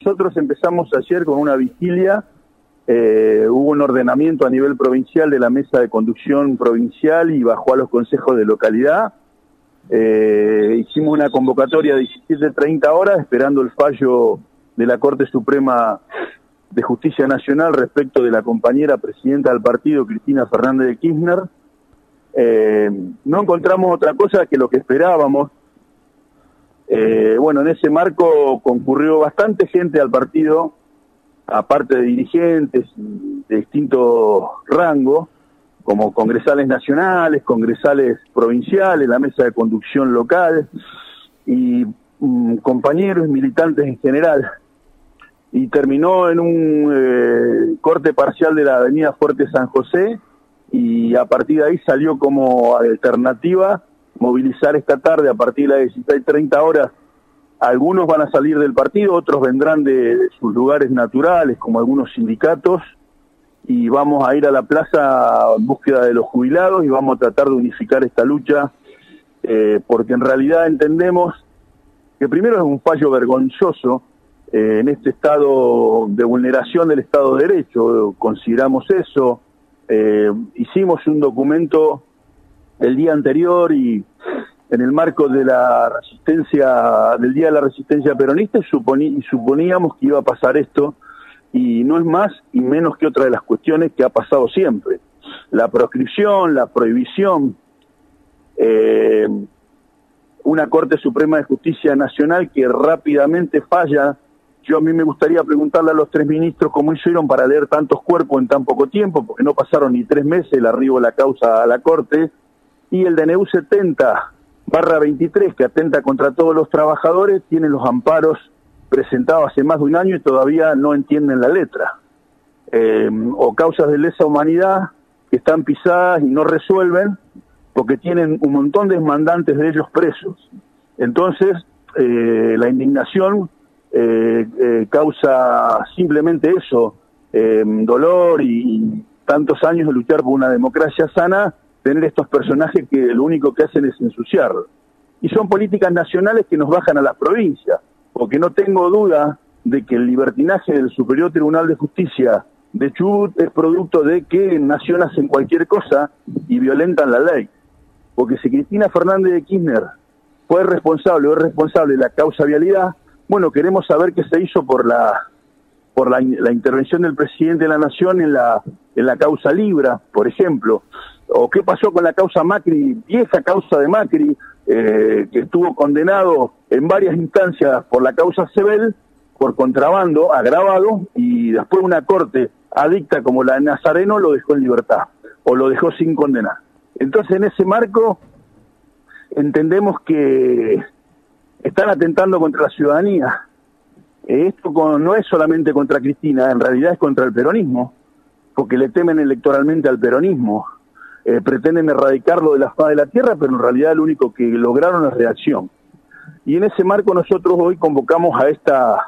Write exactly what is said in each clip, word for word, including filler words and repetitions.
nosotros empezamos ayer con una vigilia, eh, hubo un ordenamiento a nivel provincial de la mesa de conducción provincial y bajó a los consejos de localidad. Eh, hicimos una convocatoria de diecisiete treinta horas esperando el fallo de la Corte Suprema de Justicia Nacional respecto de la compañera presidenta del partido, Cristina Fernández de Kirchner. Eh, no encontramos otra cosa que lo que esperábamos. Eh, bueno, en ese marco concurrió bastante gente al partido, aparte de dirigentes de distintos rangos, como congresales nacionales, congresales provinciales, la mesa de conducción local y um, compañeros y militantes en general. Y terminó en un eh, corte parcial de la avenida Fuerte San José, y a partir de ahí salió como alternativa movilizar esta tarde a partir de las dieciséis treinta horas. Algunos van a salir del partido, otros vendrán de, de sus lugares naturales, como algunos sindicatos, y vamos a ir a la plaza en búsqueda de los jubilados y vamos a tratar de unificar esta lucha, eh, porque en realidad entendemos que primero es un fallo vergonzoso eh, en este estado de vulneración del Estado de Derecho, consideramos eso. Eh, hicimos un documento el día anterior y en el marco de la resistencia, del Día de la Resistencia Peronista, y, suponí, y suponíamos que iba a pasar esto, y no es más y menos que otra de las cuestiones que ha pasado siempre. La proscripción, la prohibición, eh, una Corte Suprema de Justicia Nacional que rápidamente falla. Yo a mí me gustaría preguntarle a los tres ministros cómo hicieron para leer tantos cuerpos en tan poco tiempo, porque no pasaron ni tres meses el arribo de la causa a la Corte, y el D N U setenta barra veintitrés, que atenta contra todos los trabajadores, tiene los amparos presentados hace más de un año y todavía no entienden la letra. Eh, o causas de lesa humanidad que están pisadas y no resuelven porque tienen un montón de demandantes de ellos presos. Entonces, eh, la indignación eh, eh, causa simplemente eso, eh, dolor y, y tantos años de luchar por una democracia sana, tener estos personajes que lo único que hacen es ensuciar. Y son políticas nacionales que nos bajan a las provincias, porque no tengo duda de que el libertinaje del Superior Tribunal de Justicia de Chubut es producto de que en nación hacen cualquier cosa y violentan la ley. Porque si Cristina Fernández de Kirchner fue responsable o es responsable de la causa vialidad, bueno, queremos saber qué se hizo por la por la, la intervención del presidente de la Nación en la en la causa Libra, por ejemplo, o qué pasó con la causa Macri, vieja causa de Macri, eh, que estuvo condenado en varias instancias por la causa Sebel, por contrabando agravado, y después una corte adicta como la de Nazareno lo dejó en libertad, o lo dejó sin condenar. Entonces, en ese marco, entendemos que están atentando contra la ciudadanía. Esto con, no es solamente contra Cristina, en realidad es contra el peronismo, porque le temen electoralmente al peronismo. Eh, pretenden erradicarlo de la faz de la tierra, pero en realidad lo único que lograron es reacción. Y en ese marco nosotros hoy convocamos a esta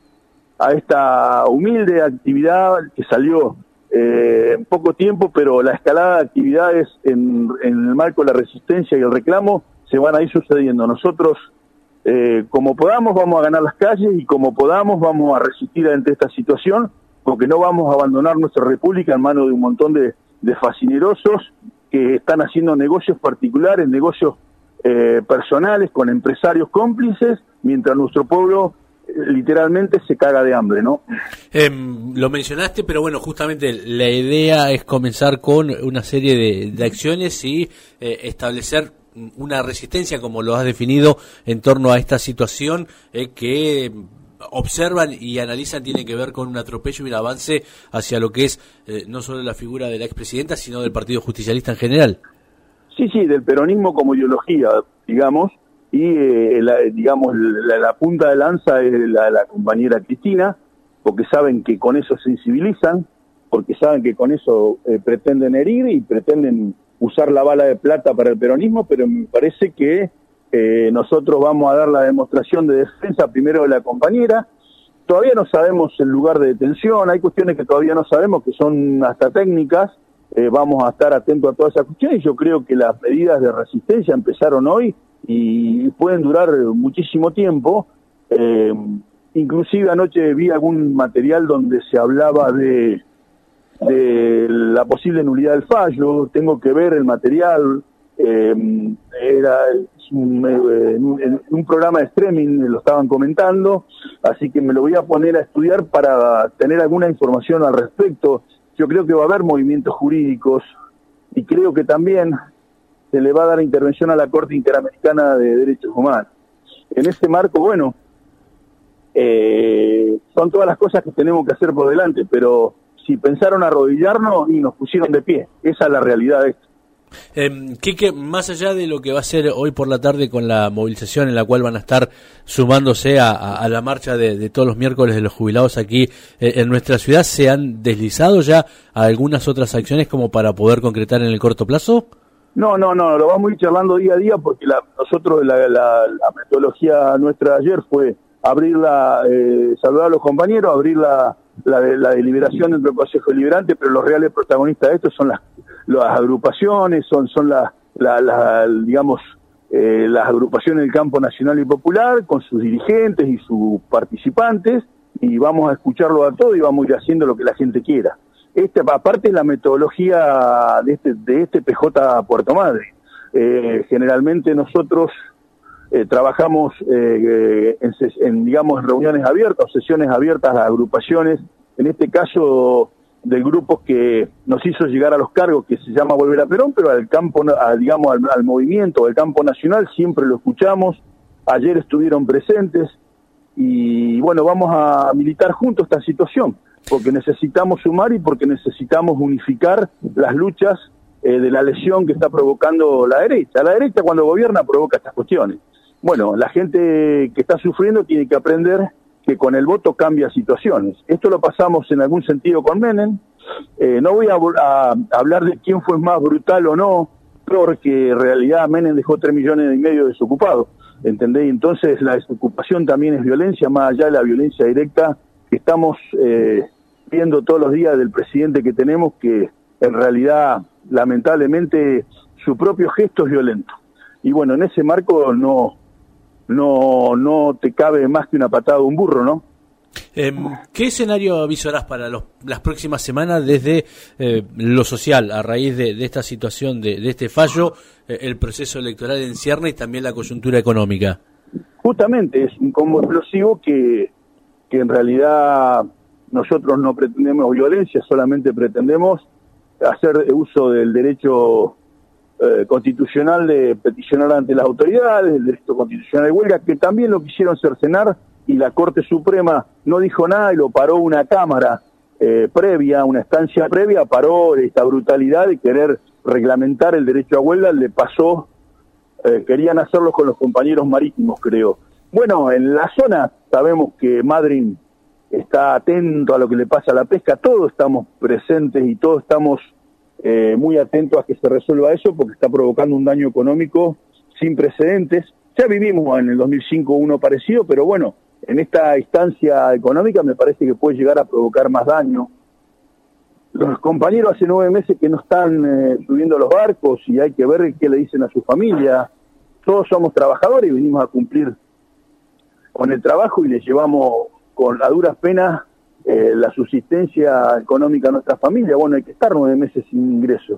a esta humilde actividad que salió eh, en poco tiempo, pero la escalada de actividades en, en el marco de la resistencia y el reclamo se van a ir sucediendo. Nosotros, eh, como podamos, vamos a ganar las calles, y como podamos vamos a resistir ante esta situación, porque no vamos a abandonar nuestra república en manos de un montón de, de fascinerosos que están haciendo negocios particulares, negocios eh, personales con empresarios cómplices, mientras nuestro pueblo literalmente se caga de hambre, ¿no? Eh, lo mencionaste, pero bueno, justamente la idea es comenzar con una serie de, de acciones y eh, establecer una resistencia, como lo has definido, en torno a esta situación eh, que observan y analizan tiene que ver con un atropello y un avance hacia lo que es eh, no solo la figura de la expresidenta, sino del Partido Justicialista en general. Sí, sí, del peronismo como ideología, digamos, y eh, la, digamos la, la punta de lanza es la, la compañera Cristina, porque saben que con eso sensibilizan, porque saben que con eso eh, pretenden herir y pretenden usar la bala de plata para el peronismo, pero me parece que eh, nosotros vamos a dar la demostración de defensa primero de la compañera. Todavía no sabemos el lugar de detención, hay cuestiones que todavía no sabemos, que son hasta técnicas, eh, vamos a estar atentos a todas esas cuestiones, y yo creo que las medidas de resistencia empezaron hoy y pueden durar muchísimo tiempo, eh, inclusive anoche vi algún material donde se hablaba de, de la posible nulidad del fallo. Tengo que ver el material, eh, era un, eh, en, un, en un programa de streaming lo estaban comentando, así que me lo voy a poner a estudiar para tener alguna información al respecto. Yo creo que va a haber movimientos jurídicos y creo que también se le va a dar intervención a la Corte Interamericana de Derechos Humanos. En ese marco, bueno, eh, son todas las cosas que tenemos que hacer por delante, pero si pensaron arrodillarnos y nos pusieron de pie, esa es la realidad de esto. Eh, Quique, más allá de lo que va a ser hoy por la tarde con la movilización en la cual van a estar sumándose a, a, a la marcha de, de todos los miércoles de los jubilados aquí eh, en nuestra ciudad, ¿se han deslizado ya algunas otras acciones como para poder concretar en el corto plazo? No, no, no, lo vamos a ir charlando día a día porque la, nosotros la, la, la metodología nuestra de ayer fue abrir la, eh, saludar a los compañeros, abrir la, la, la deliberación dentro del Consejo Deliberante, pero los reales protagonistas de esto son las, las agrupaciones, son, son las, la, la, digamos, eh, las agrupaciones del campo nacional y popular con sus dirigentes y sus participantes, y vamos a escucharlo a todos y vamos a ir haciendo lo que la gente quiera. Este, aparte de la metodología de este, de este P J Puerto Madre, eh, generalmente nosotros eh, trabajamos eh, en, en, digamos, en reuniones abiertas, o sesiones abiertas a agrupaciones, en este caso del grupo que nos hizo llegar a los cargos, que se llama Volver a Perón, pero al campo, a, digamos, al, al movimiento del campo nacional siempre lo escuchamos. Ayer estuvieron presentes y bueno, vamos a militar juntos esta situación, porque necesitamos sumar y porque necesitamos unificar las luchas eh, de la lesión que está provocando la derecha. La derecha cuando gobierna provoca estas cuestiones. Bueno, la gente que está sufriendo tiene que aprender que con el voto cambia situaciones. Esto lo pasamos en algún sentido con Menem. Eh, no voy a, a, a hablar de quién fue más brutal o no, porque en realidad Menem dejó tres millones y medio desocupados, ¿entendés? Entonces la desocupación también es violencia, más allá de la violencia directa que estamos eh, viendo todos los días del presidente que tenemos, que en realidad, lamentablemente, su propio gesto es violento. Y bueno, en ese marco no no no te cabe más que una patada de un burro, ¿no? Eh, ¿Qué escenario avisorás para los, las próximas semanas desde eh, lo social, a raíz de, de esta situación, de, de este fallo, eh, el proceso electoral en cierne y también la coyuntura económica? Justamente, es un combo explosivo que, que en realidad nosotros no pretendemos violencia, solamente pretendemos hacer uso del derecho eh, constitucional de peticionar ante las autoridades, el derecho constitucional de huelga, que también lo quisieron cercenar y la Corte Suprema no dijo nada y lo paró una cámara eh, previa, una estancia previa, paró esta brutalidad de querer reglamentar el derecho a huelga, le pasó, eh, querían hacerlo con los compañeros marítimos, creo. Bueno, en la zona sabemos que Madryn está atento a lo que le pasa a la pesca, todos estamos presentes y todos estamos eh, muy atentos a que se resuelva eso porque está provocando un daño económico sin precedentes. Ya vivimos en el dos mil cinco uno parecido, pero bueno, en esta instancia económica me parece que puede llegar a provocar más daño. Los compañeros hace nueve meses que no están eh, subiendo los barcos y hay que ver qué le dicen a su familia. Todos somos trabajadores y venimos a cumplir con el trabajo y les llevamos con a duras penas eh, la subsistencia económica a nuestra familia. Bueno, hay que estar nueve meses sin ingreso.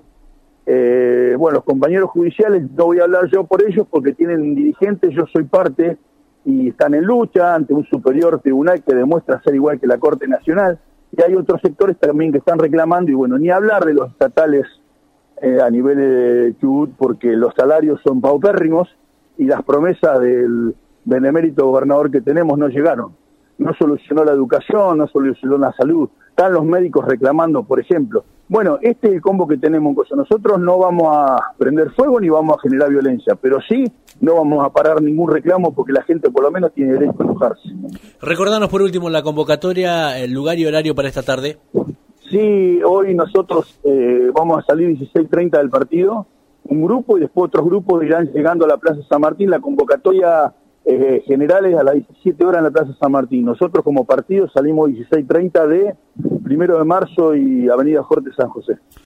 Eh, bueno, los compañeros judiciales, no voy a hablar yo por ellos porque tienen dirigentes, yo soy parte y están en lucha ante un superior tribunal que demuestra ser igual que la Corte Nacional, y hay otros sectores también que están reclamando, y bueno, ni hablar de los estatales eh, a nivel de Chubut, porque los salarios son paupérrimos y las promesas del benemérito gobernador que tenemos no llegaron. No solucionó la educación, no solucionó la salud. Están los médicos reclamando, por ejemplo. Bueno, este es el combo que tenemos. Nosotros no vamos a prender fuego ni vamos a generar violencia, pero sí no vamos a parar ningún reclamo porque la gente por lo menos tiene derecho a enojarse. Recordanos por último la convocatoria, el lugar y horario para esta tarde. Sí, hoy nosotros eh, vamos a salir dieciséis treinta del partido, un grupo y después otros grupos irán llegando a la Plaza San Martín. La convocatoria Eh, generales a las diecisiete horas en la Plaza San Martín. Nosotros como partido salimos dieciséis treinta de Primero de Marzo y Avenida Jorge San José.